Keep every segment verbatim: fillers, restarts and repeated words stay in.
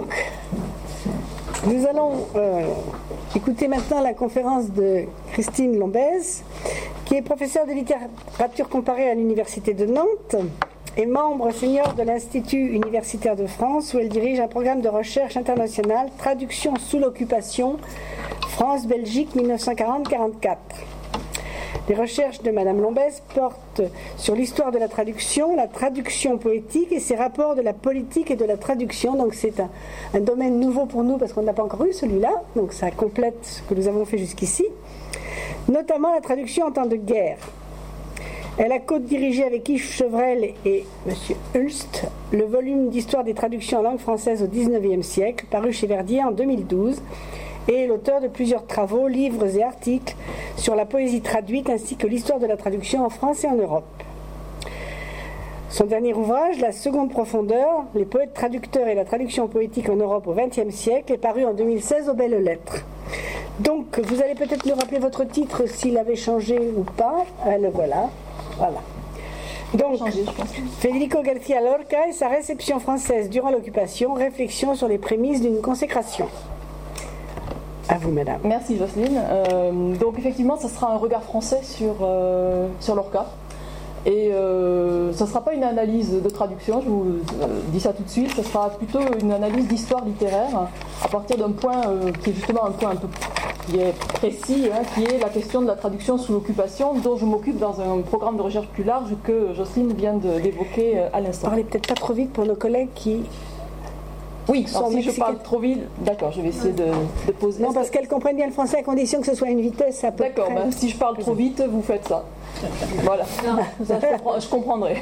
Donc, nous allons euh, écouter maintenant la conférence de Christine Lombez, qui est professeure de littérature comparée à l'Université de Nantes et membre senior de l'Institut universitaire de France, où elle dirige un programme de recherche internationale, traduction sous l'occupation, France-Belgique mille neuf cent quarante à quarante-quatre. Les recherches de Madame Lombez portent sur l'histoire de la traduction, la traduction poétique et ses rapports de la politique et de la traduction. Donc c'est un, un domaine nouveau pour nous parce qu'on n'a pas encore eu celui-là. Donc ça complète ce que nous avons fait jusqu'ici. Notamment la traduction en temps de guerre. Elle a co-dirigé avec Yves Chevrel et M. Hulst le volume d'histoire des traductions en langue française au dix-neuvième siècle, paru chez Verdier en deux mille douze. Et est l'auteur de plusieurs travaux, livres et articles sur la poésie traduite ainsi que l'histoire de la traduction en France et en Europe. Son dernier ouvrage, La seconde profondeur, les poètes traducteurs et la traduction poétique en Europe au vingtième siècle, est paru en deux mille seize aux Belles Lettres. Donc, vous allez peut-être nous rappeler votre titre, s'il avait changé ou pas. Ah, le voilà. Voilà. Donc, changé, je pense. Federico García Lorca et sa réception française durant l'occupation, réflexion sur les prémices d'une consécration. À vous, madame. Merci, Jocelyne. Euh, donc, effectivement, ça sera un regard français sur, euh, sur Lorca. Et euh, ça ne sera pas une analyse de traduction, je vous euh, dis ça tout de suite, ça sera plutôt une analyse d'histoire littéraire à partir d'un point euh, qui est justement un point un peu qui est précis, hein, qui est la question de la traduction sous l'occupation, dont je m'occupe dans un programme de recherche plus large que Jocelyne vient de, d'évoquer euh, à l'instant. Parlez peut-être pas trop vite pour nos collègues qui... Oui, alors si je parle trop vite, d'accord, je vais essayer de, de poser... Non, parce qu'elles comprennent bien le français à condition que ce soit une vitesse à peu près... D'accord, ben, si je parle trop vite, vous faites ça. Voilà, ça, je, comprends, je comprendrai.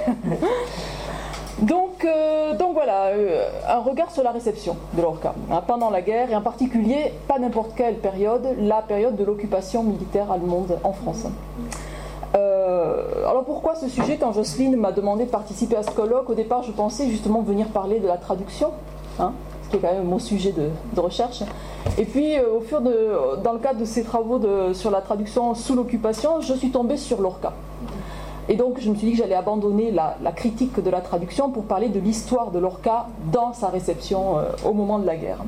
Donc, euh, donc voilà, euh, un regard sur la réception de Lorca, hein, pendant la guerre, et en particulier, pas n'importe quelle période, la période de l'occupation militaire allemande en France. Euh, alors pourquoi ce sujet? Quand Jocelyne m'a demandé de participer à ce colloque, au départ je pensais justement venir parler de la traduction, hein, ce qui est quand même mon sujet de, de recherche. Et puis euh, au fur de, dans le cadre de ces travaux de, sur la traduction sous l'occupation, je suis tombée sur Lorca. Et donc je me suis dit que j'allais abandonner la, la critique de la traduction pour parler de l'histoire de Lorca dans sa réception euh, au moment de la guerre.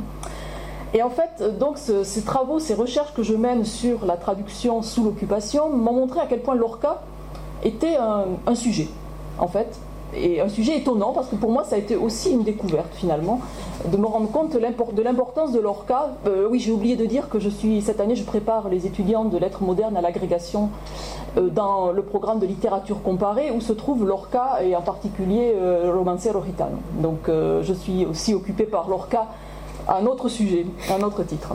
Et en fait, donc ce, ces travaux, ces recherches que je mène sur la traduction sous l'occupation m'ont montré à quel point Lorca était un, un sujet, en fait. Et un sujet étonnant, parce que pour moi ça a été aussi une découverte finalement, de me rendre compte de l'importance de Lorca. Euh, oui, j'ai oublié de dire que je suis, cette année je prépare les étudiants de lettres modernes à l'agrégation euh, dans le programme de littérature comparée où se trouve Lorca et en particulier euh, Romancero Gitano. Donc euh, je suis aussi occupée par Lorca à un autre sujet, à un autre titre.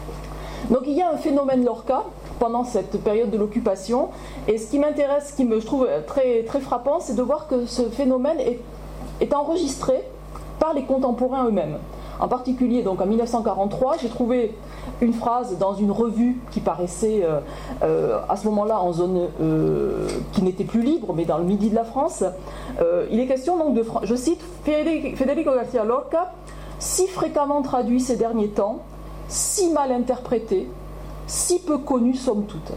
Donc il y a un phénomène Lorca pendant cette période de l'occupation, et ce qui m'intéresse, ce qui me je trouve très, très frappant, c'est de voir que ce phénomène est, est enregistré par les contemporains eux-mêmes. En particulier, donc en mille neuf cent quarante-trois, j'ai trouvé une phrase dans une revue qui paraissait euh, euh, à ce moment-là en zone euh, qui n'était plus libre, mais dans le midi de la France. Euh, il est question donc de, je cite, Federico García Lorca, si fréquemment traduit ces derniers temps, si mal interprété, si peu connu somme toute.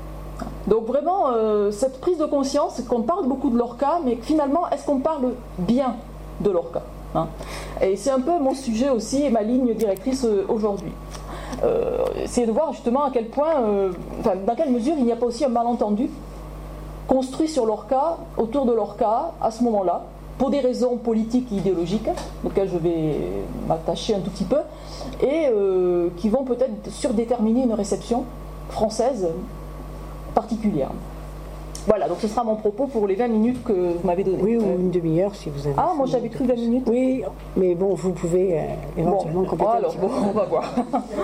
Donc vraiment, euh, cette prise de conscience, c'est qu'on parle beaucoup de Lorca, mais finalement, est-ce qu'on parle bien de Lorca, hein? Et c'est un peu mon sujet aussi et ma ligne directrice euh, aujourd'hui. Euh, c'est de voir justement à quel point, euh, enfin, dans quelle mesure il n'y a pas aussi un malentendu construit sur Lorca, autour de Lorca, à ce moment-là, pour des raisons politiques et idéologiques, auxquelles je vais m'attacher un tout petit peu, et euh, qui vont peut-être surdéterminer une réception française particulière. Voilà, donc ce sera mon propos pour les vingt minutes que vous m'avez données. Oui, ou une demi-heure si vous avez... Ah, moi j'avais cru vingt minutes. Oui, mais bon, vous pouvez euh, éventuellement bon, compléter alors, un petit peu. Bon, on va voir.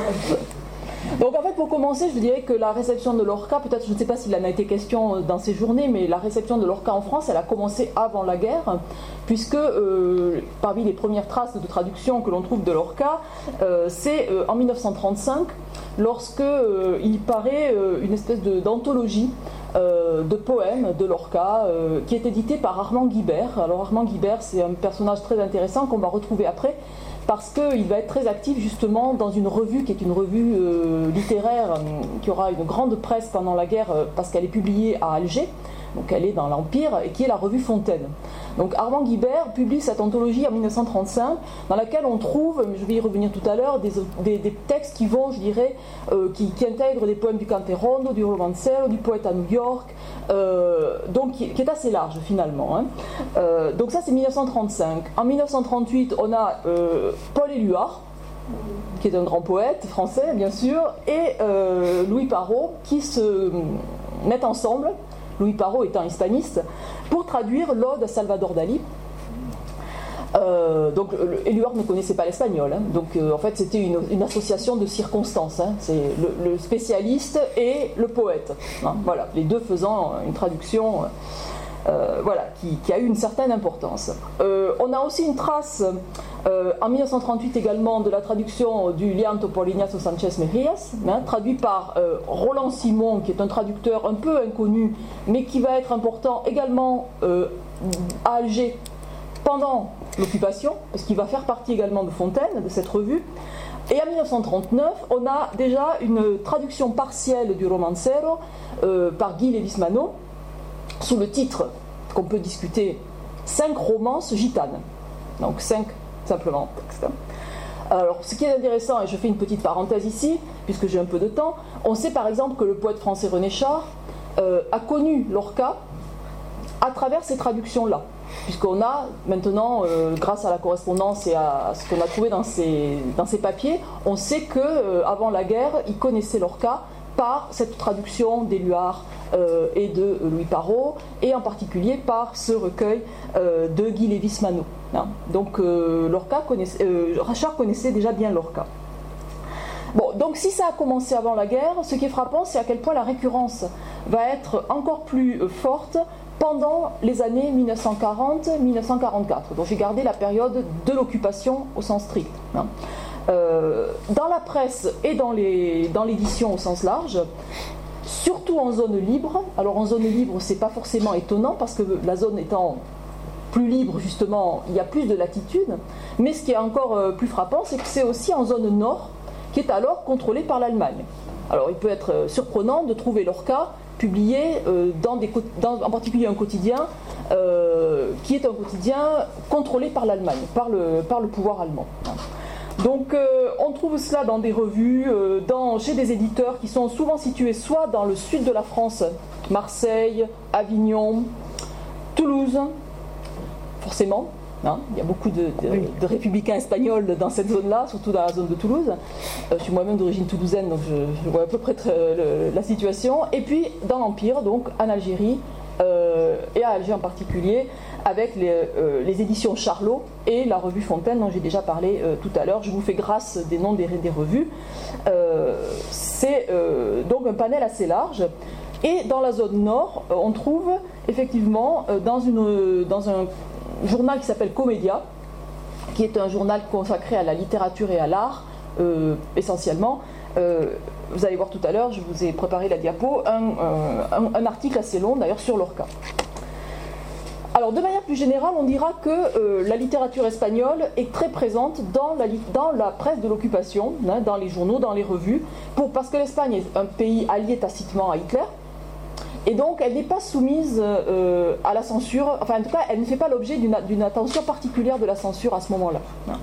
Donc en fait, pour commencer, je dirais que la réception de Lorca, peut-être, je ne sais pas s'il en a été question dans ces journées, mais la réception de Lorca en France, elle a commencé avant la guerre, puisque euh, parmi les premières traces de traduction que l'on trouve de Lorca, euh, c'est euh, en mille neuf cent trente-cinq, lorsque euh, il paraît euh, une espèce de, d'anthologie euh, de poèmes de Lorca, euh, qui est édité par Armand Guibert. Alors Armand Guibert, c'est un personnage très intéressant qu'on va retrouver après, parce qu'il va être très actif justement dans une revue qui est une revue euh, littéraire euh, qui aura une grande presse pendant la guerre euh, parce qu'elle est publiée à Alger, donc elle est dans l'Empire, et qui est la revue Fontaine. Donc Armand Guibert publie cette anthologie en mille neuf cent trente-cinq, dans laquelle on trouve, je vais y revenir tout à l'heure, des, des, des textes qui vont, je dirais, euh, qui, qui intègrent des poèmes du Canterondo, du Romancero, du poète à New York, euh, donc qui, qui est assez large finalement. Hein. Euh, donc ça c'est mille neuf cent trente-cinq. En mille neuf cent trente-huit, on a euh, Paul Éluard, qui est un grand poète français bien sûr, et euh, Louis Parrot, qui se mettent ensemble, Louis Parrot étant hispaniste, pour traduire l'Ode à Salvador Dali. Euh, donc Éluard ne connaissait pas l'espagnol, hein, donc euh, en fait c'était une, une association de circonstances, hein, c'est le, le spécialiste et le poète, hein, voilà, les deux faisant une traduction euh, voilà, qui, qui a eu une certaine importance. Euh, on a aussi une trace euh, en mille neuf cent trente-huit également de la traduction du Lianto por Ignacio Sánchez Mejías, hein, traduit par euh, Roland Simon, qui est un traducteur un peu inconnu, mais qui va être important également euh, à Alger pendant l'occupation, parce qu'il va faire partie également de Fontaine, de cette revue. Et en mille neuf cent trente-neuf, on a déjà une traduction partielle du Romancero euh, par Guy Lévis-Manot, sous le titre qu'on peut discuter « Cinq romances gitanes ». Donc cinq simplement textes. Alors ce qui est intéressant, et je fais une petite parenthèse ici, puisque j'ai un peu de temps, on sait par exemple que le poète français René Char euh, a connu Lorca à travers ces traductions-là. Puisqu'on a maintenant, euh, grâce à la correspondance et à ce qu'on a trouvé dans ces, dans ces papiers, on sait qu'avant euh, la guerre, il connaissait Lorca par cette traduction d'Éluard euh, et de Louis Parrot, et en particulier par ce recueil euh, de Guy Lévis-Manot. Hein. Donc euh, Lorca connaissait, euh, Char connaissait déjà bien Lorca. Bon, donc si ça a commencé avant la guerre, ce qui est frappant, c'est à quel point la récurrence va être encore plus euh, forte pendant les années mille neuf cent quarante à mille neuf cent quarante-quatre. Donc j'ai gardé la période de l'occupation au sens strict. Hein. Euh, dans la presse et dans, les, dans l'édition au sens large, surtout en zone libre. Alors en zone libre, c'est pas forcément étonnant parce que la zone étant plus libre, justement, il y a plus de latitude. Mais ce qui est encore euh, plus frappant, c'est que c'est aussi en zone nord, qui est alors contrôlée par l'Allemagne. Alors il peut être euh, surprenant de trouver Lorca publié euh, dans des, dans, en particulier un quotidien euh, qui est un quotidien contrôlé par l'Allemagne, par le, par le pouvoir allemand. Donc euh, on trouve cela dans des revues, euh, dans, chez des éditeurs qui sont souvent situés soit dans le sud de la France, Marseille, Avignon, Toulouse, forcément. Hein, il y a beaucoup de, de, oui. de républicains espagnols dans cette zone-là, surtout dans la zone de Toulouse. Euh, je suis moi-même d'origine toulousaine, donc je, je vois à peu près le, la situation. Et puis dans l'Empire, donc en Algérie, euh, et à Alger en particulier, avec les, euh, les éditions Charlot et la revue Fontaine, dont j'ai déjà parlé euh, tout à l'heure. Je vous fais grâce des noms des, des revues. Euh, c'est euh, donc un panel assez large. Et dans la zone nord, on trouve effectivement euh, dans, une, dans un journal qui s'appelle Comédia, qui est un journal consacré à la littérature et à l'art, euh, essentiellement. Euh, vous allez voir tout à l'heure, je vous ai préparé la diapo, un, euh, un, un article assez long d'ailleurs sur Lorca. Alors de manière plus générale, on dira que euh, la littérature espagnole est très présente dans la, dans la presse de l'occupation, hein, dans les journaux, dans les revues, pour, parce que l'Espagne est un pays allié tacitement à Hitler. Et donc, elle n'est pas soumise euh, à la censure, enfin en tout cas, elle ne fait pas l'objet d'une, d'une attention particulière de la censure à ce moment-là.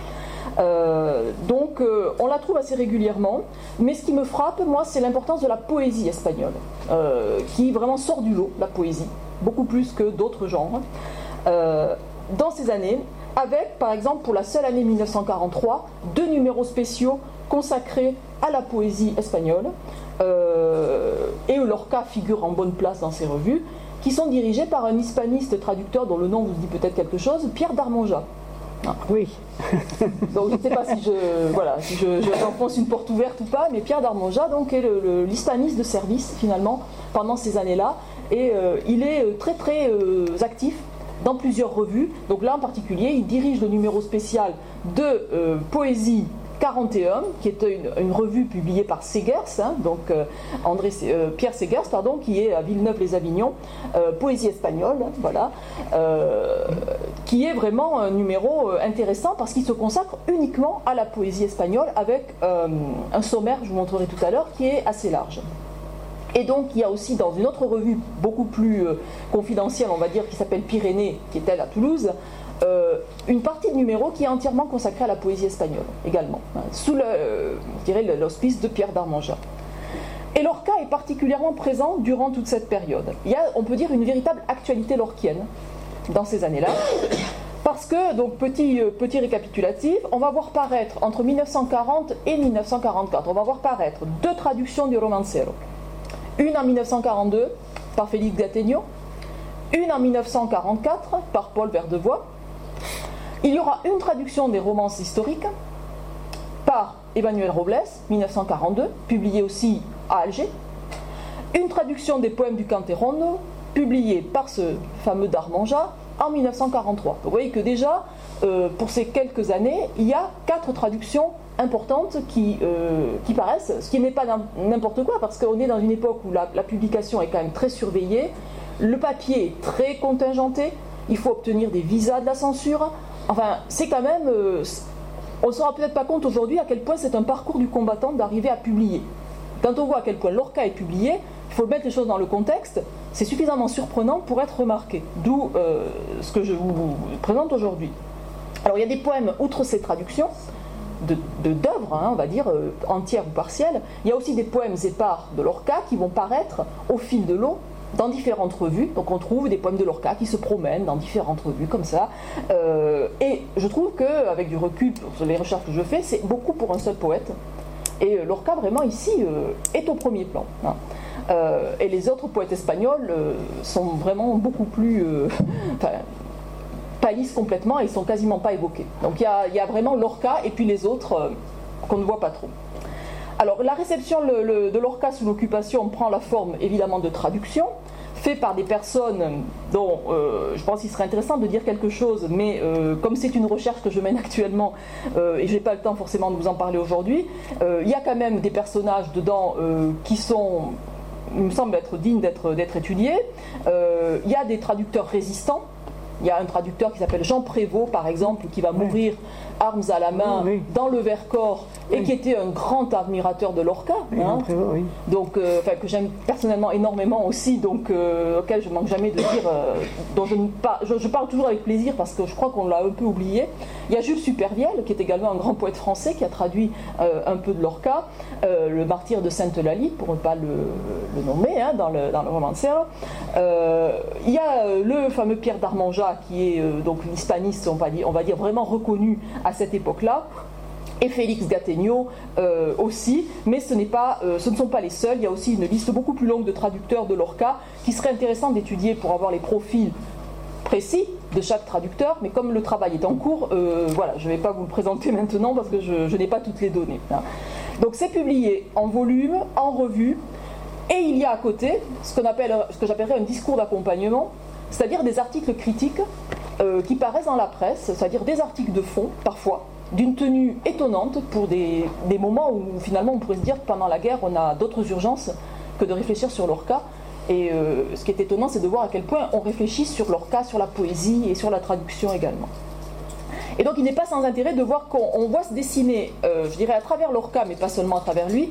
Euh, donc, euh, on la trouve assez régulièrement, mais ce qui me frappe, moi, c'est l'importance de la poésie espagnole, euh, qui vraiment sort du lot, la poésie, beaucoup plus que d'autres genres, euh, dans ces années, avec, par exemple, pour la seule année mille neuf cent quarante-trois, deux numéros spéciaux consacrés à la poésie espagnole, Euh, et Lorca figure en bonne place dans ces revues, qui sont dirigées par un hispaniste traducteur dont le nom vous dit peut-être quelque chose, Pierre d'Armonja. Ah. Oui. Donc je ne sais pas si je voilà si je, je j'enfonce une porte ouverte ou pas, mais Pierre d'Armonja donc est le, le, l'hispaniste de service finalement pendant ces années-là, et euh, il est très très euh, actif dans plusieurs revues. Donc là en particulier, il dirige le numéro spécial de euh, poésie quarante et un, qui est une, une revue publiée par Segers, hein, donc euh, André, euh, Pierre Segers, pardon, qui est à Villeneuve-les-Avignon, euh, poésie espagnole, voilà, euh, qui est vraiment un numéro intéressant parce qu'il se consacre uniquement à la poésie espagnole avec euh, un sommaire, je vous montrerai tout à l'heure, qui est assez large. Et donc il y a aussi dans une autre revue beaucoup plus euh, confidentielle, on va dire, qui s'appelle Pyrénées, qui est elle à Toulouse, euh, une partie de numéro qui est entièrement consacrée à la poésie espagnole également, hein, sous le, euh, je dirais, l'auspice de Pierre d'Armanjat. Et Lorca est particulièrement présent durant toute cette période. Il y a, on peut dire, une véritable actualité lorquienne dans ces années-là. Parce que, donc petit, euh, petit récapitulatif, on va voir paraître entre mille neuf cent quarante et mille neuf cent quarante-quatre, on va voir paraître deux traductions du Romancero. Une en mille neuf cent quarante-deux par Félix Gattegno, une en mille neuf cent quarante-quatre par Paul Verdevoix. Il y aura une traduction des romances historiques par Emmanuel Robles, mille neuf cent quarante-deux, publiée aussi à Alger. Une traduction des poèmes du Canterondo, publiée par ce fameux d'Armanjat en mille neuf cent quarante-trois. Vous voyez que déjà, euh, pour ces quelques années, il y a quatre traductions importantes qui, euh, qui paraissent, ce qui n'est pas n'importe quoi, parce qu'on est dans une époque où la, la publication est quand même très surveillée, le papier est très contingenté, il faut obtenir des visas de la censure, enfin, c'est quand même... Euh, on ne se rend peut-être pas compte aujourd'hui à quel point c'est un parcours du combattant d'arriver à publier. Quand on voit à quel point Lorca est publié, il faut mettre les choses dans le contexte, c'est suffisamment surprenant pour être remarqué, d'où euh, ce que je vous présente aujourd'hui. Alors il y a des poèmes, outre ces traductions, de, de, d'œuvres, hein, on va dire, euh, entières ou partielles, il y a aussi des poèmes épars de Lorca qui vont paraître au fil de l'eau dans différentes revues. Donc on trouve des poèmes de Lorca qui se promènent dans différentes revues comme ça. Euh, et je trouve qu'avec du recul sur les recherches que je fais, c'est beaucoup pour un seul poète. Et euh, Lorca vraiment ici euh, est au premier plan. Hein. Euh, et les autres poètes espagnols euh, sont vraiment beaucoup plus... Euh, pâlissent complètement et ils ne sont quasiment pas évoqués. Donc il y a, il y a vraiment Lorca et puis les autres euh, qu'on ne voit pas trop. Alors la réception le, le, de Lorca sous l'occupation prend la forme évidemment de traduction, fait par des personnes dont euh, je pense qu'il serait intéressant de dire quelque chose, mais euh, comme c'est une recherche que je mène actuellement euh, et je n'ai pas le temps forcément de vous en parler aujourd'hui, euh, il y a quand même des personnages dedans euh, qui sont, il me semble, être dignes d'être, d'être étudiés. Euh, il y a des traducteurs résistants. Il y a un traducteur qui s'appelle Jean Prévost, par exemple, qui va mourir oui. armes à la main oui, oui. dans le Vercors et oui. qui était un grand admirateur de Lorca. Oui, hein. Prévost, oui. Donc, euh, que j'aime personnellement énormément aussi, donc, euh, auquel je ne manque jamais de dire, euh, dont je, par, je, je parle toujours avec plaisir parce que je crois qu'on l'a un peu oublié. Il y a Jules Supervielle, qui est également un grand poète français, qui a traduit euh, un peu de Lorca, euh, le martyr de Sainte-Eulalie, pour ne pas le, le nommer, hein, dans le, dans le Romancero. Euh, il y a euh, le fameux Pierre d'Armanjat, qui est euh, donc l'hispaniste, on va dire, on va dire vraiment reconnu à cette époque-là, et Félix Gattegno euh, aussi, mais ce, n'est pas, euh, ce ne sont pas les seuls. Il y a aussi une liste beaucoup plus longue de traducteurs de Lorca qui serait intéressant d'étudier pour avoir les profils précis de chaque traducteur, mais comme le travail est en cours, euh, voilà, je ne vais pas vous le présenter maintenant parce que je, je n'ai pas toutes les données. Hein. Donc c'est publié en volume, en revue, et il y a à côté ce, qu'on appelle, ce que j'appellerais un discours d'accompagnement, c'est-à-dire des articles critiques euh, qui paraissent dans la presse, c'est-à-dire des articles de fond, parfois, d'une tenue étonnante pour des, des moments où finalement on pourrait se dire que pendant la guerre on a d'autres urgences que de réfléchir sur Lorca. Et euh, ce qui est étonnant, c'est de voir à quel point on réfléchit sur Lorca, sur la poésie et sur la traduction également. Et donc il n'est pas sans intérêt de voir qu'on voit se dessiner, euh, je dirais à travers Lorca, mais pas seulement à travers lui,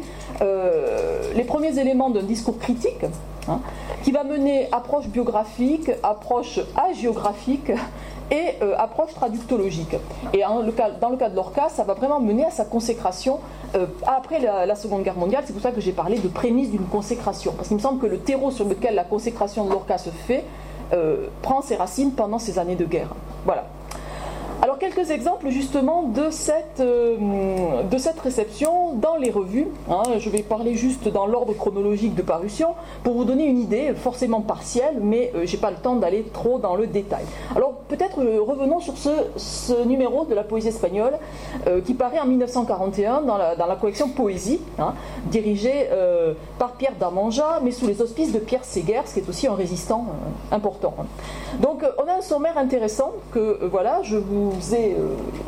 euh, les premiers éléments d'un discours critique, hein, qui va mener approche biographique, approche hagiographique et euh, approche traductologique. Et en, le cas, dans le cas de Lorca, ça va vraiment mener à sa consécration euh, après la, la Seconde Guerre mondiale. C'est pour ça que j'ai parlé de prémisse d'une consécration, parce qu'il me semble que le terreau sur lequel la consécration de Lorca se fait euh, prend ses racines pendant ces années de guerre. Voilà. Alors quelques exemples justement de cette, euh, de cette réception dans les revues. Hein, je vais parler juste dans l'ordre chronologique de parution pour vous donner une idée, forcément partielle, mais euh, j'ai pas le temps d'aller trop dans le détail. Alors peut-être euh, revenons sur ce, ce numéro de la poésie espagnole euh, qui paraît en mille neuf cent quarante et un dans la, dans la collection Poésie, hein, dirigée euh, par Pierre d'Armanjat, mais sous les auspices de Pierre Segers, qui est aussi un résistant euh, important. Donc euh, on a un sommaire intéressant que euh, voilà, je vous Je vous, ai, euh,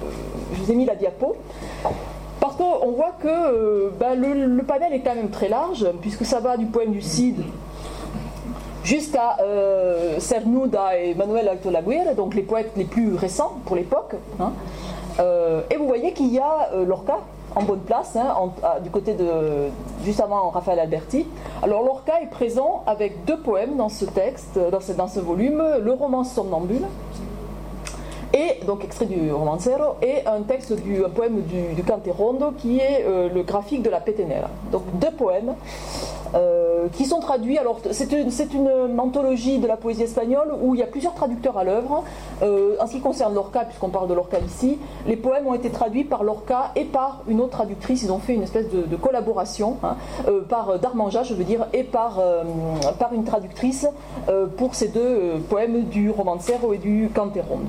je vous ai mis la diapo parce qu'on voit que euh, bah, le, le panel est quand même très large puisque ça va du poème du Cid jusqu'à euh, Cernuda et Manuel Alto Laguirre, donc les poètes les plus récents pour l'époque, hein. euh, et vous voyez qu'il y a euh, Lorca en bonne place, hein, en, à, du côté de, juste avant Raphaël Alberti. Alors Lorca est présent avec deux poèmes dans ce texte, dans ce, dans ce volume, le roman Somnambule, et donc extrait du Romancero, et un texte du un poème du, du Canterondo qui est euh, le graphique de la Petenera. Donc deux poèmes euh, qui sont traduits. Alors c'est une, c'est une anthologie de la poésie espagnole où il y a plusieurs traducteurs à l'œuvre. Euh, en ce qui concerne Lorca, puisqu'on parle de Lorca ici, les poèmes ont été traduits par Lorca et par une autre traductrice. Ils ont fait une espèce de, de collaboration, hein, euh, par Darmanja, je veux dire, et par, euh, par une traductrice euh, pour ces deux euh, poèmes du Romancero et du Canterondo.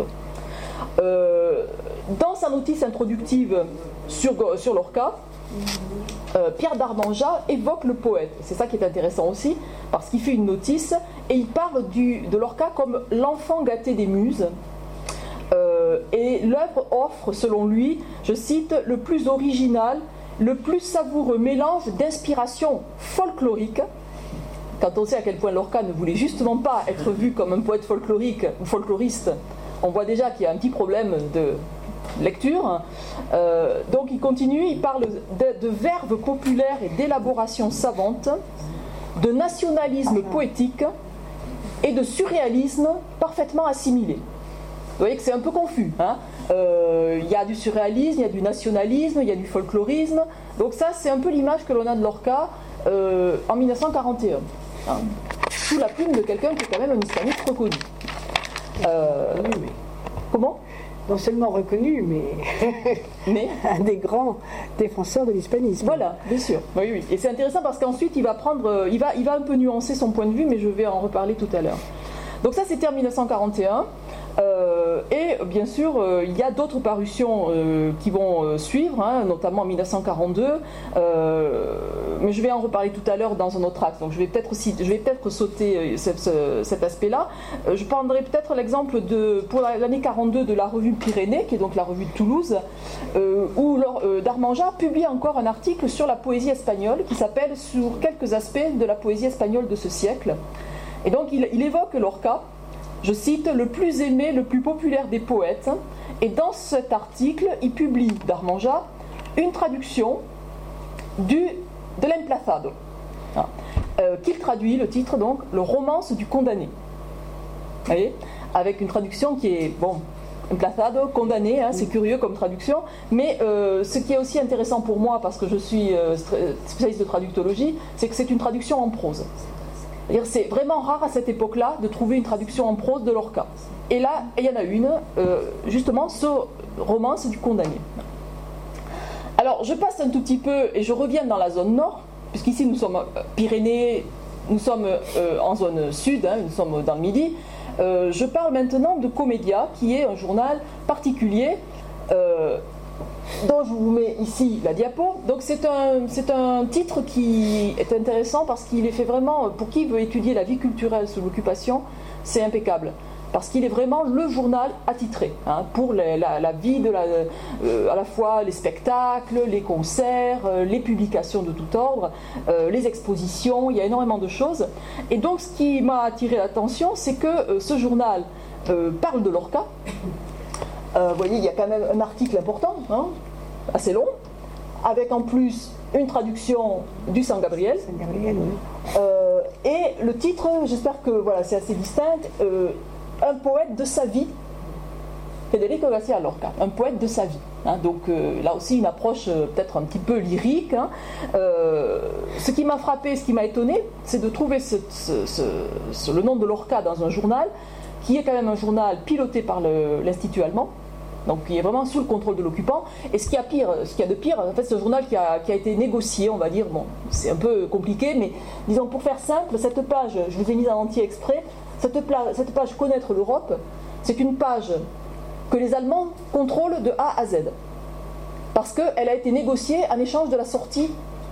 Euh, dans sa notice introductive sur, sur Lorca, euh, Pierre Darmanja évoque le poète. C'est ça qui est intéressant aussi, parce qu'il fait une notice et il parle du, de Lorca comme l'enfant gâté des muses. Euh, et l'œuvre offre, selon lui, je cite, le plus original, le plus savoureux mélange d'inspiration folklorique. Quand on sait à quel point Lorca ne voulait justement pas être vu comme un poète folklorique ou folkloriste, on voit déjà qu'il y a un petit problème de lecture. Euh, donc il continue, il parle de, de verve populaire et d'élaboration savante, de nationalisme poétique et de surréalisme parfaitement assimilé. Vous voyez que c'est un peu confus, hein. Euh, il y a du surréalisme, il y a du nationalisme, il y a du folklorisme. Donc ça, c'est un peu l'image que l'on a de Lorca euh, en mille neuf cent quarante et un, hein, sous la plume de quelqu'un qui est quand même un hispaniste reconnu. Euh, oui, oui. Comment ? Non seulement reconnu, mais, mais un des grands défenseurs de l'hispanisme. Voilà, bien sûr. Oui, oui. Et c'est intéressant parce qu'ensuite il va prendre, il va, il va un peu nuancer son point de vue, mais je vais en reparler tout à l'heure. Donc ça, c'était en mille neuf cent quarante et un. Euh, et bien sûr, euh, il y a d'autres parutions euh, qui vont euh, suivre, hein, notamment en mille neuf cent quarante-deux, euh, mais je vais en reparler tout à l'heure dans un autre axe, donc je vais peut-être, aussi, je vais peut-être sauter euh, ce, ce, cet aspect-là. Euh, je prendrai peut-être l'exemple de, pour l'année quarante-deux de la revue Pyrénées, qui est donc la revue de Toulouse, euh, où leur, euh, Darmanja publie encore un article sur la poésie espagnole qui s'appelle « Sur quelques aspects de la poésie espagnole de ce siècle ». Et donc il, il évoque Lorca, je cite, le plus aimé, le plus populaire des poètes. Et dans cet article, il publie, Darmanja, une traduction du, de l'Emplazado, hein, euh, qu'il traduit, le titre donc, le romance du condamné. Vous voyez, avec une traduction qui est, bon, Emplazado, condamné, hein, c'est curieux comme traduction, mais euh, ce qui est aussi intéressant pour moi, parce que je suis euh, spécialiste de traductologie, c'est que c'est une traduction en prose. C'est vraiment rare à cette époque-là de trouver une traduction en prose de Lorca. Et là, il y en a une, euh, justement, ce romance du condamné. Alors, je passe un tout petit peu et je reviens dans la zone nord, puisqu'ici nous sommes Pyrénées, nous sommes euh, en zone sud, hein, nous sommes dans le Midi. Euh, je parle maintenant de Comédia, qui est un journal particulier, euh, dont je vous mets ici la diapo. Donc c'est un, c'est un titre qui est intéressant parce qu'il est fait vraiment, pour qui veut étudier la vie culturelle sous l'occupation, c'est impeccable. Parce qu'il est vraiment le journal attitré, hein, pour les, la, la vie de la, euh, à la fois les spectacles, les concerts, euh, les publications de tout ordre, euh, les expositions, il y a énormément de choses. Et donc ce qui m'a attiré l'attention, c'est que euh, ce journal euh, parle de Lorca. Euh, vous voyez, il y a quand même un article important, hein, assez long, avec en plus une traduction du San Gabriel. San Gabriel, oui. Euh, et le titre, j'espère que voilà, c'est assez distinct, euh, un poète de sa vie, Federico García Lorca, un poète de sa vie. Hein, donc euh, là aussi une approche euh, peut-être un petit peu lyrique. Hein. Euh, ce qui m'a frappé, ce qui m'a étonné, c'est de trouver ce, ce, ce, ce, le nom de Lorca dans un journal qui est quand même un journal piloté par le, l'Institut allemand, donc qui est vraiment sous le contrôle de l'occupant. Et ce qu'il y a pire, ce qu'il y a de pire, en fait, c'est un journal qui a, qui a été négocié, on va dire. Bon, c'est un peu compliqué, mais disons pour faire simple, cette page, je vous ai mise en entier exprès. Cette, pla- cette page Connaître l'Europe, c'est une page que les Allemands contrôlent de A à Z, parce qu'elle a été négociée en échange de la sortie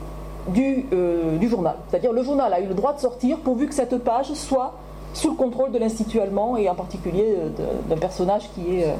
du, euh, du journal. C'est-à-dire le journal a eu le droit de sortir pourvu que cette page soit sous le contrôle de l'Institut allemand, et en particulier de, d'un personnage qui est,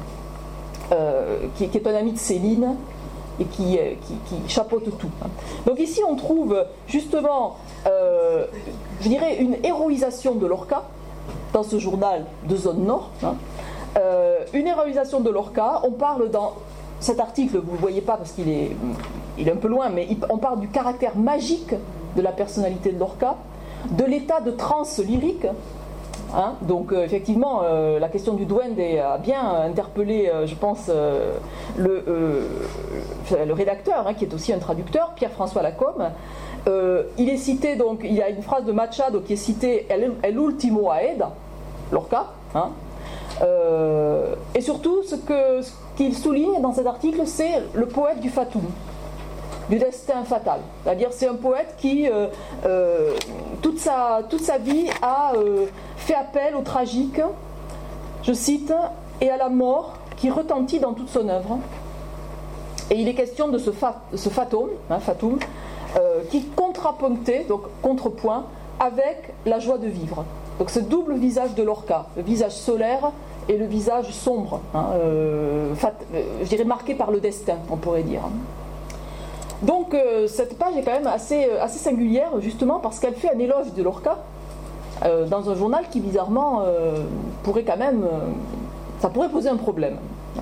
euh, qui, qui est un ami de Céline et qui, qui, qui chapeaute tout. Donc ici on trouve justement, euh, je dirais, une héroïsation de Lorca dans ce journal de zone nord. Hein. Euh, une héroïsation de Lorca, on parle dans cet article, vous ne le voyez pas parce qu'il est il est un peu loin, mais il, on parle du caractère magique de la personnalité de Lorca, de l'état de transe lyrique. Hein, donc euh, effectivement, euh, la question du duende a bien interpellé, euh, je pense, euh, le, euh, le rédacteur, hein, qui est aussi un traducteur, Pierre-François Lacombe. Euh, il est cité, donc, il y a une phrase de Machado qui est citée, El, el ultimo Aeda, Lorca. Hein, euh, et surtout, ce, que, ce qu'il souligne dans cet article, c'est le poète du fatum, du destin fatal. C'est-à-dire, c'est un poète qui, euh, euh, toute, sa, toute sa vie, a euh, fait appel au tragique, je cite, et à la mort qui retentit dans toute son œuvre. Et il est question de ce, fa, de ce fatum, hein, fatum euh, qui contraponctait, donc contrepoint, avec la joie de vivre. Donc ce double visage de Lorca, le visage solaire et le visage sombre, hein, euh, fat, euh, je dirais marqué par le destin, on pourrait dire. Donc euh, cette page est quand même assez, assez singulière, justement parce qu'elle fait un éloge de Lorca euh, dans un journal qui bizarrement euh, pourrait quand même, euh, ça pourrait poser un problème.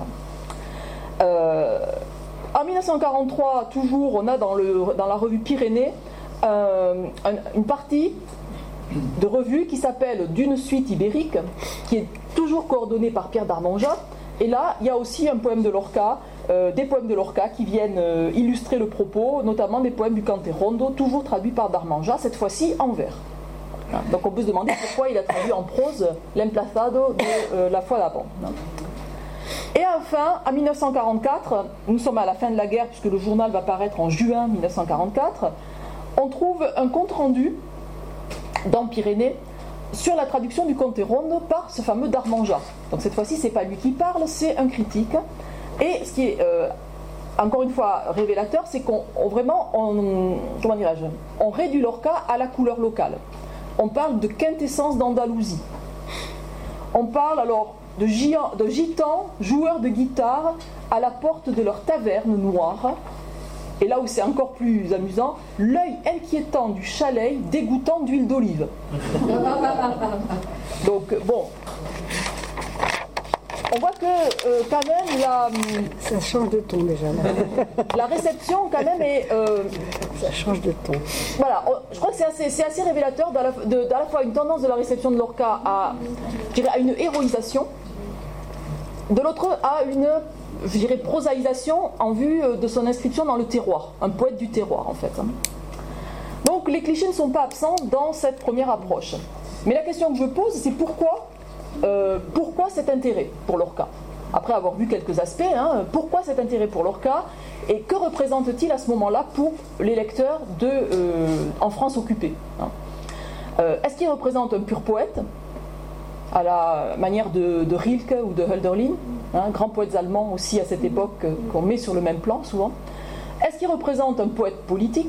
Euh, en mille neuf cent quarante-trois, toujours, on a dans, le, dans la revue Pyrénées euh, une partie de revue qui s'appelle D'une suite ibérique, qui est toujours coordonnée par Pierre d'Armanjat. Et là, il y a aussi un poème de Lorca. Euh, des poèmes de Lorca qui viennent euh, illustrer le propos, notamment des poèmes du Canterondo, toujours traduits par Darmanja, cette fois-ci en vers. Hein, donc on peut se demander pourquoi il a traduit en prose l'Emplazado de euh, la fois d'avant. Hein. Et enfin, en mille neuf cent quarante-quatre, nous sommes à la fin de la guerre puisque le journal va paraître en juin mille neuf cent quarante-quatre, on trouve un compte-rendu dans Pyrénées sur la traduction du Canterondo par ce fameux Darmanja. Donc cette fois-ci, c'est pas lui qui parle, c'est un critique. Et ce qui est euh, encore une fois révélateur, c'est qu'on on, vraiment, on, comment dirais-je, on réduit Lorca à la couleur locale. On parle de quintessence d'Andalousie. On parle alors de, gian, de gitans, joueurs de guitare, à la porte de leur taverne noire. Et là où c'est encore plus amusant, l'œil inquiétant du chalet dégoûtant d'huile d'olive. Donc bon. On voit que euh, quand même la... Ça change de ton déjà. Là. La réception quand même est... Euh, ça change de ton. Voilà, je crois que c'est assez, c'est assez révélateur d'à la, de, d'à la fois une tendance de la réception de Lorca à, je dirais, à une héroïsation, de l'autre à une, je dirais, prosaïsation en vue de son inscription dans le terroir, un poète du terroir en fait. Donc les clichés ne sont pas absents dans cette première approche. Mais la question que je pose, c'est pourquoi Euh, pourquoi cet intérêt pour Lorca ? Après avoir vu quelques aspects, hein, pourquoi cet intérêt pour Lorca et que représente-t-il à ce moment-là pour les lecteurs de, euh, en France occupée, hein. euh, Est-ce qu'il représente un pur poète, à la manière de, de Rilke ou de Hölderlin, hein, grands poètes allemands aussi à cette époque euh, qu'on met sur le même plan souvent? Est-ce qu'il représente un poète politique?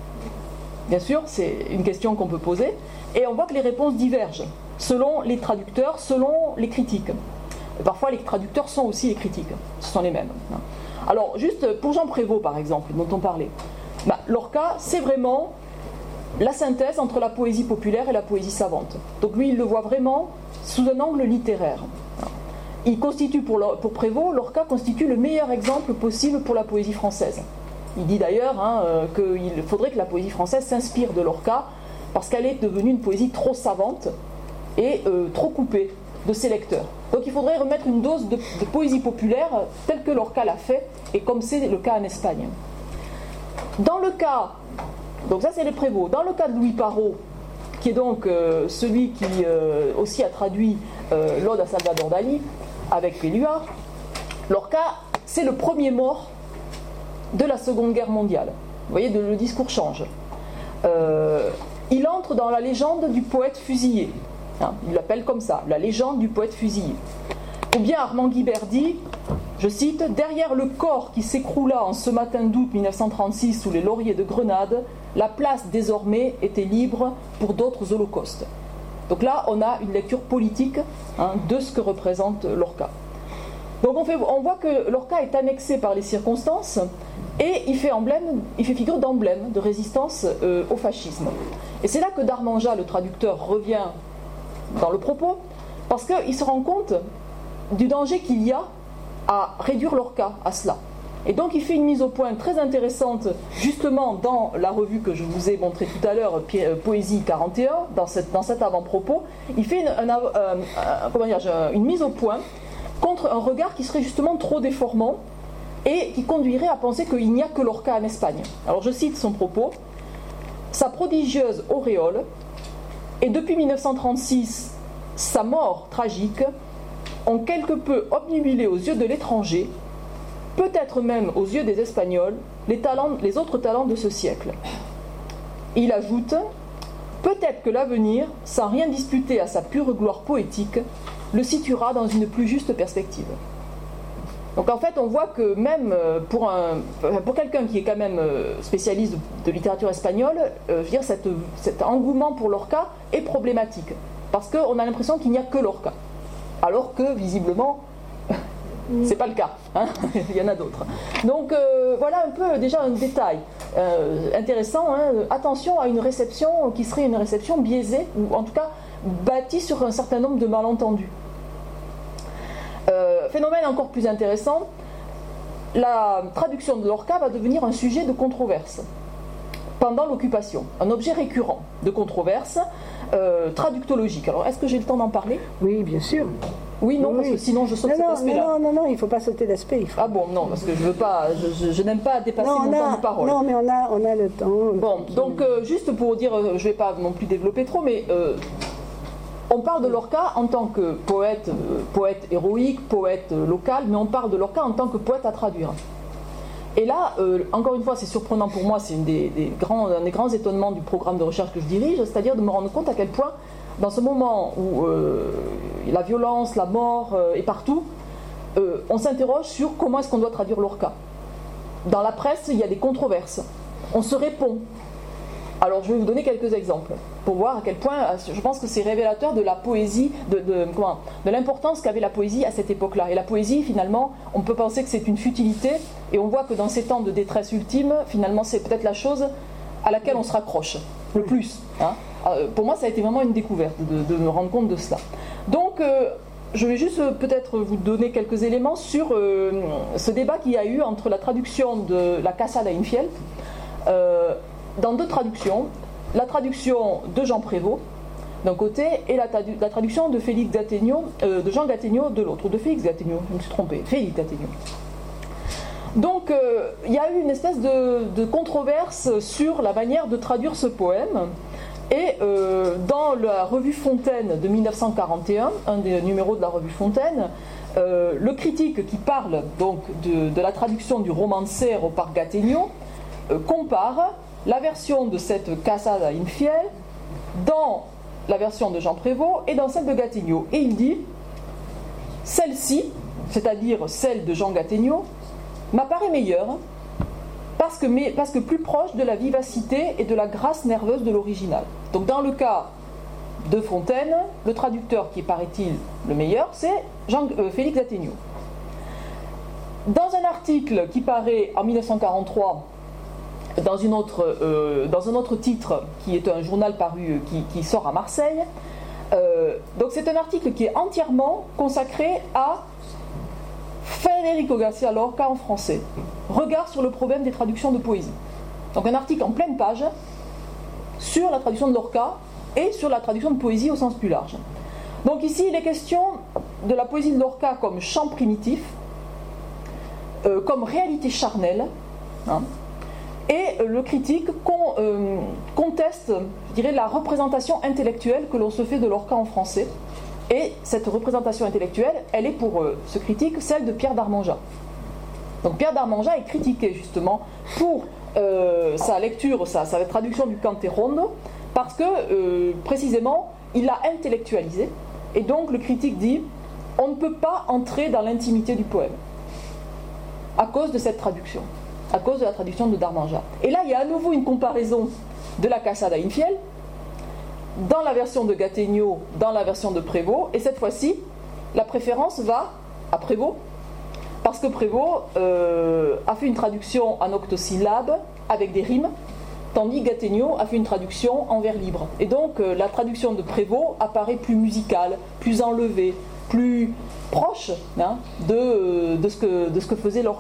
Bien sûr, c'est une question qu'on peut poser, et on voit que les réponses divergent selon les traducteurs, selon les critiques. Et parfois, les traducteurs sont aussi les critiques. Ce sont les mêmes. Alors, juste pour Jean Prévost, par exemple, dont on parlait, bah, Lorca, c'est vraiment la synthèse entre la poésie populaire et la poésie savante. Donc lui, il le voit vraiment sous un angle littéraire. Il constitue, pour, pour Prévost, Lorca constitue le meilleur exemple possible pour la poésie française. Il dit d'ailleurs hein, euh, qu'il faudrait que la poésie française s'inspire de Lorca, parce qu'elle est devenue une poésie trop savante, et euh, trop coupé de ses lecteurs. Donc il faudrait remettre une dose de, de poésie populaire telle que Lorca l'a fait, et comme c'est le cas en Espagne. Dans le cas, donc ça c'est les Prévost, dans le cas de Louis Parrot, qui est donc euh, celui qui euh, aussi a traduit euh, l'Ode à Salvador Dali, avec Éluard, Lorca, c'est le premier mort de la Seconde Guerre mondiale. Vous voyez, le discours change. Euh, il entre dans la légende du poète fusillé. Hein, il l'appelle comme ça, la légende du poète fusillé. Ou bien Armand Guibert dit, je cite, « Derrière le corps qui s'écroula en ce matin d'août mille neuf cent trente-six sous les lauriers de Grenade, la place désormais était libre pour d'autres holocaustes. » Donc là, on a une lecture politique hein, de ce que représente Lorca. Donc on, fait, on voit que Lorca est annexé par les circonstances et il fait, emblème, il fait figure d'emblème de résistance euh, au fascisme. Et c'est là que Darmanja, le traducteur, revient dans le propos, parce qu'il se rend compte du danger qu'il y a à réduire Lorca à cela. Et donc il fait une mise au point très intéressante, justement dans la revue que je vous ai montrée tout à l'heure, Poésie quarante et un, dans, cette, dans cet avant-propos, il fait une, un, un, un, comment dire, une mise au point contre un regard qui serait justement trop déformant et qui conduirait à penser qu'il n'y a que Lorca en Espagne. Alors je cite son propos: « Sa prodigieuse auréole et depuis mille neuf cent trente-six, sa mort tragique ont quelque peu obnubilé aux yeux de l'étranger, peut-être même aux yeux des Espagnols, les, talents, les autres talents de ce siècle. » Il ajoute: « Peut-être que l'avenir, sans rien disputer à sa pure gloire poétique, le situera dans une plus juste perspective. » Donc en fait, on voit que même pour, un, pour quelqu'un qui est quand même spécialiste de littérature espagnole, euh, je veux dire, cette, cet engouement pour Lorca est problématique, parce qu'on a l'impression qu'il n'y a que Lorca, alors que visiblement, c'est pas le cas, hein. Il y en a d'autres. Donc euh, voilà un peu déjà un détail euh, intéressant, hein. Attention à une réception qui serait une réception biaisée, ou en tout cas bâtie sur un certain nombre de malentendus. Euh, phénomène encore plus intéressant, la traduction de Lorca va devenir un sujet de controverse pendant l'occupation, un objet récurrent de controverse euh, traductologique. Alors est-ce que j'ai le temps d'en parler ? Oui, bien sûr. Oui, non, oui, parce que sinon je saute non, cet non, aspect-là. Non, non, non, il ne faut pas sauter d'aspect. Faut... Ah bon, non, parce que je veux pas, je, je, je n'aime pas dépasser non, mon a, temps de parole. Non, mais on a, on a le temps. Bon, donc euh, juste pour dire, euh, je ne vais pas non plus développer trop, mais euh, on parle de Lorca en tant que poète, euh, poète héroïque, poète euh, local, mais on parle de Lorca en tant que poète à traduire. Et là, euh, encore une fois, c'est surprenant pour moi, c'est une des, des grands, un des grands étonnements du programme de recherche que je dirige, c'est-à-dire de me rendre compte à quel point, dans ce moment où euh, la violence, la mort euh, est partout, euh, on s'interroge sur comment est-ce qu'on doit traduire Lorca. Dans la presse, il y a des controverses. On se répond. Alors, je vais vous donner quelques exemples pour voir à quel point, je pense que c'est révélateur de la poésie, de, de, comment, de l'importance qu'avait la poésie à cette époque-là. Et la poésie, finalement, on peut penser que c'est une futilité, et on voit que dans ces temps de détresse ultime, finalement, c'est peut-être la chose à laquelle on se raccroche le plus. Hein. Pour moi, ça a été vraiment une découverte de, de me rendre compte de cela. Donc, euh, je vais juste euh, peut-être vous donner quelques éléments sur euh, ce débat qu'il y a eu entre la traduction de la Casa de Infiel, euh, dans deux traductions, la traduction de Jean Prévost d'un côté et la, tradu- la traduction de Félix Gattegno, euh, de Jean Gattegno de l'autre, ou de Félix Gattegno, je me suis trompée, Félix Gattegno. Donc euh, il y a eu une espèce de, de controverse sur la manière de traduire ce poème, et euh, dans la revue Fontaine de mille neuf cent quarante et un, un des numéros de la revue Fontaine, euh, le critique qui parle donc de, de la traduction du romancero par Gattegno euh, compare la version de cette Casa de Infiel dans la version de Jean Prévost et dans celle de Gattegno. Et il dit: celle-ci, c'est-à-dire celle de Jean Gattegno, m'apparaît meilleure parce que, mais, parce que plus proche de la vivacité et de la grâce nerveuse de l'original. Donc dans le cas de Fontaine, le traducteur qui paraît-il le meilleur, c'est Jean, euh, Félix Gattegno. Dans un article qui paraît en mille neuf cent quarante-trois, Dans, une autre, euh, dans un autre titre qui est un journal paru qui, qui sort à Marseille, euh, donc c'est un article qui est entièrement consacré à Federico García Lorca en français, regard sur le problème des traductions de poésie. Donc un article en pleine page sur la traduction de Lorca et sur la traduction de poésie au sens plus large. Donc ici il est question de la poésie de Lorca comme chant primitif, euh, comme réalité charnelle, hein. Et le critique con, euh, conteste, je dirais, la représentation intellectuelle que l'on se fait de Lorca en français. Et cette représentation intellectuelle, elle est pour euh, ce critique celle de Pierre d'Armanjat. Donc Pierre d'Armanjat est critiqué justement pour euh, sa lecture, sa, sa traduction du Canterondo, parce que euh, précisément il l'a intellectualisé. Et donc le critique dit: on ne peut pas entrer dans l'intimité du poème à cause de cette traduction, à cause de la traduction de Darmanjat. Et là, il y a à nouveau une comparaison de la Casa de Infiel dans la version de Gattegno, dans la version de Prévost, et cette fois-ci, la préférence va à Prévost, parce que Prévost euh, a fait une traduction en octosyllabes avec des rimes, tandis que Gattegno a fait une traduction en vers libre. Et donc, euh, la traduction de Prévost apparaît plus musicale, plus enlevée, plus proche hein, de, de, ce que, de ce que faisait Lorca.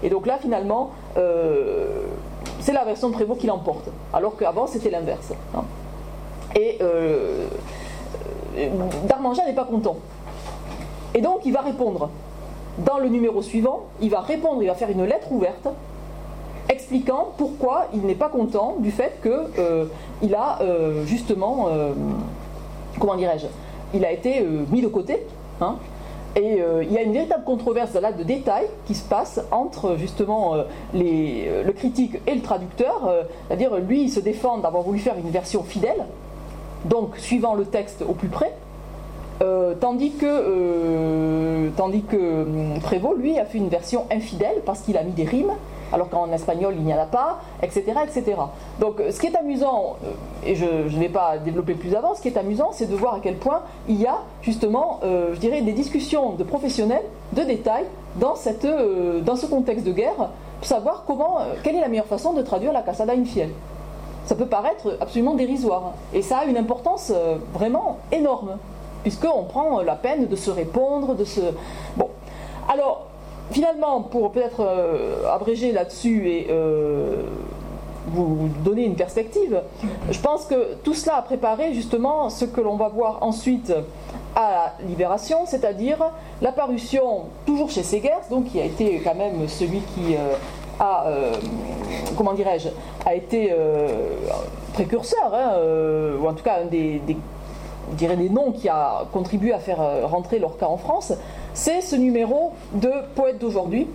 Et donc là, finalement, euh, c'est la version de Prévost qui l'emporte, alors qu'avant, c'était l'inverse. Hein. Et euh, Darmangia n'est pas content. Et donc, il va répondre. Dans le numéro suivant, il va répondre, il va faire une lettre ouverte, expliquant pourquoi il n'est pas content du fait qu'il euh, a euh, justement, euh, comment dirais-je, il a été euh, mis de côté. Hein, et euh, il y a une véritable controverse là de détails qui se passe entre justement euh, les, euh, le critique et le traducteur. Euh, c'est-à-dire, lui, il se défend d'avoir voulu faire une version fidèle, donc suivant le texte au plus près. Euh, tandis que, euh, tandis que euh, Prévost, lui, a fait une version infidèle parce qu'il a mis des rimes, alors qu'en espagnol il n'y en a pas, et cetera, et cetera. Donc ce qui est amusant, euh, et je ne vais pas développer plus avant, ce qui est amusant, c'est de voir à quel point il y a justement, euh, je dirais, des discussions de professionnels, de détails, dans, cette, euh, dans ce contexte de guerre, pour savoir comment, euh, quelle est la meilleure façon de traduire la Casada Infiel. Ça peut paraître absolument dérisoire, et ça a une importance euh, vraiment énorme, puisqu'on prend la peine de se répondre, de se... Bon, alors, finalement, pour peut-être euh, abréger là-dessus et euh, vous donner une perspective, je pense que tout cela a préparé justement ce que l'on va voir ensuite à la Libération, c'est-à-dire l'apparition, toujours chez Segers, donc qui a été quand même celui qui euh, a, euh, comment dirais-je, a été euh, précurseur, hein, euh, ou en tout cas un des... des je dirais des noms qui a contribué à faire rentrer Lorca en France, c'est ce numéro de Poète d'aujourd'hui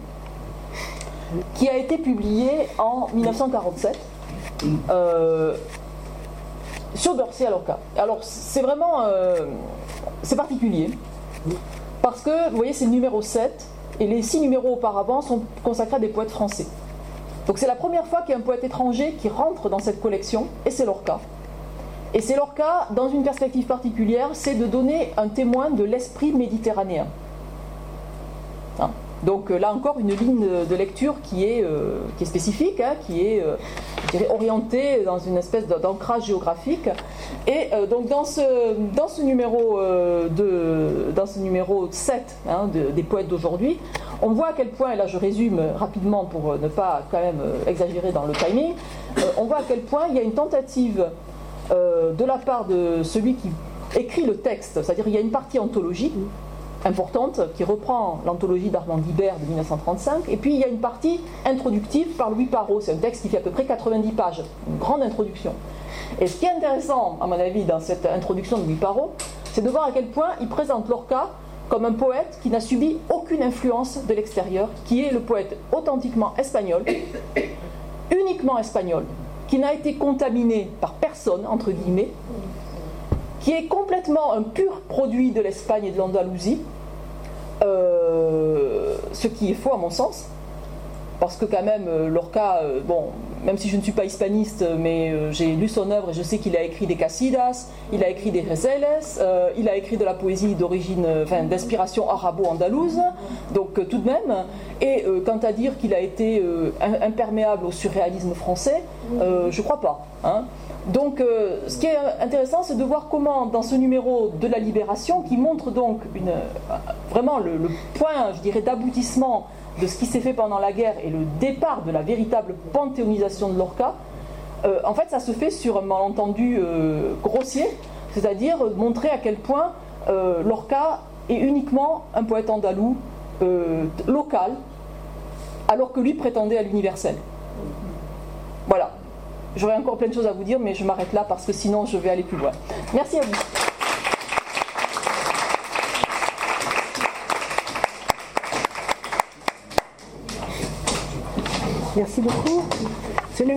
qui a été publié en mille neuf cent quarante-sept euh, sur García Lorca. Alors c'est vraiment euh, c'est particulier parce que vous voyez c'est le numéro sept et les six numéros auparavant sont consacrés à des poètes français. Donc c'est la première fois qu'il y a un poète étranger qui rentre dans cette collection et c'est Lorca. Et c'est Lorca, dans une perspective particulière, c'est de donner un témoin de l'esprit méditerranéen. Hein. Donc là encore, une ligne de lecture qui est, euh, qui est spécifique, hein, qui est euh, je dirais, orientée dans une espèce d'ancrage géographique. Et euh, donc dans ce, dans ce, numéro, euh, de, dans ce numéro sept hein, de, des poètes d'aujourd'hui, on voit à quel point, et là je résume rapidement pour ne pas quand même exagérer dans le timing, euh, on voit à quel point il y a une tentative Euh, de la part de celui qui écrit le texte, c'est-à-dire il y a une partie anthologie importante qui reprend l'anthologie d'Armand Guibert de mille neuf cent trente-cinq, et puis il y a une partie introductive par Louis Parrot, c'est un texte qui fait à peu près quatre-vingt-dix pages, une grande introduction. Et ce qui est intéressant, à mon avis, dans cette introduction de Louis Parrot, c'est de voir à quel point il présente Lorca comme un poète qui n'a subi aucune influence de l'extérieur, qui est le poète authentiquement espagnol, uniquement espagnol, qui n'a été contaminé par personne, entre guillemets, qui est complètement un pur produit de l'Espagne et de l'Andalousie, euh, ce qui est faux à mon sens, parce que quand même, Lorca, euh, bon, même si je ne suis pas hispaniste, mais euh, j'ai lu son œuvre et je sais qu'il a écrit des casidas, il a écrit des rezeles, euh, il a écrit de la poésie d'origine, enfin, d'inspiration arabo-andalouse, donc euh, tout de même. Et euh, quant à dire qu'il a été euh, imperméable au surréalisme français, euh, je ne crois pas. Hein. Donc, euh, ce qui est intéressant, c'est de voir comment, dans ce numéro de la Libération, qui montre donc une, vraiment le, le point, je dirais, d'aboutissement de ce qui s'est fait pendant la guerre et le départ de la véritable panthéonisation de Lorca, euh, en fait ça se fait sur un malentendu euh, grossier, c'est-à-dire montrer à quel point euh, Lorca est uniquement un poète andalou euh, local, alors que lui prétendait à l'universel. Voilà, j'aurais encore plein de choses à vous dire, mais je m'arrête là parce que sinon je vais aller plus loin. Merci à vous. Merci beaucoup.